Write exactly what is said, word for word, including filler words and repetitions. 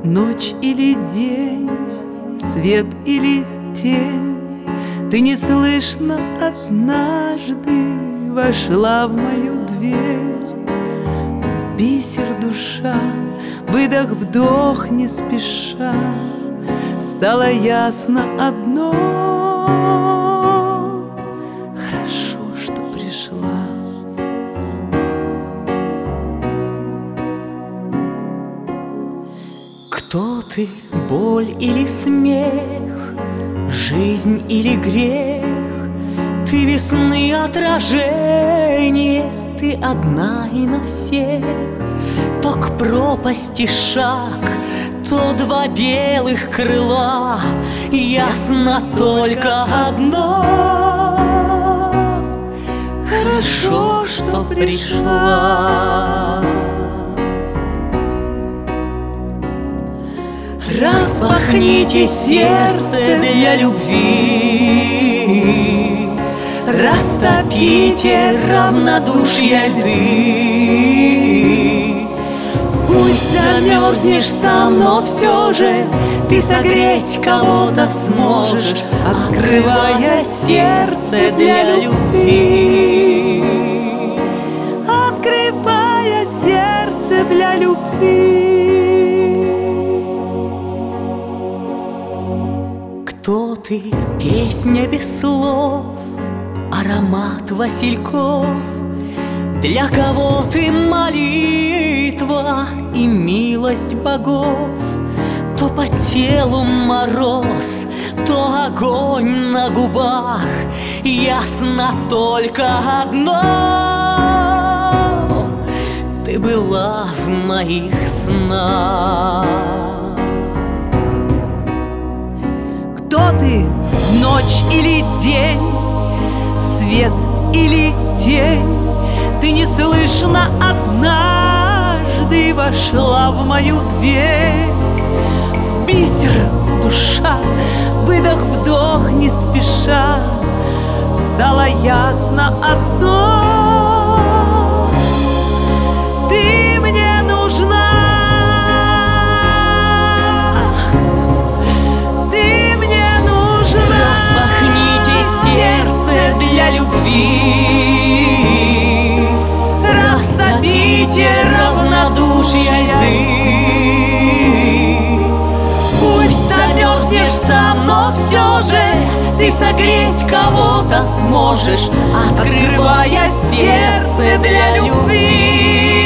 Ночь или день, свет или тень, ты неслышно однажды вошла в мою дверь. В бисер душа, выдох-вдох не спеша, стало ясно одно: хорошо, что пришла. Кто ты, боль или смех, жизнь или грех? Ты весны отражение, ты одна и на всех. То к пропасти шаг, то два белых крыла, ясно только одно: хорошо, что пришла. Распахните сердце для любви, растопите равнодушие льды. Пусть замерзнешь сам, но все же ты согреть кого-то сможешь, открывая сердце для любви, открывая сердце для любви. Кто ты, песня без слов, аромат васильков? Для кого ты молитва и милость богов? То по телу мороз, то огонь на губах, ясно только одно: ты была в моих снах. Кто ты, ночь или день, свет или тень? Ты неслышно однажды вошла в мою дверь. В бисер душа, выдох-вдох не спеша, стало ясно одно: ты мне нужна. Для любви растопите равнодушие льды. Пусть замерзнешь сам, но все же ты согреть кого-то сможешь, открывая сердце для любви.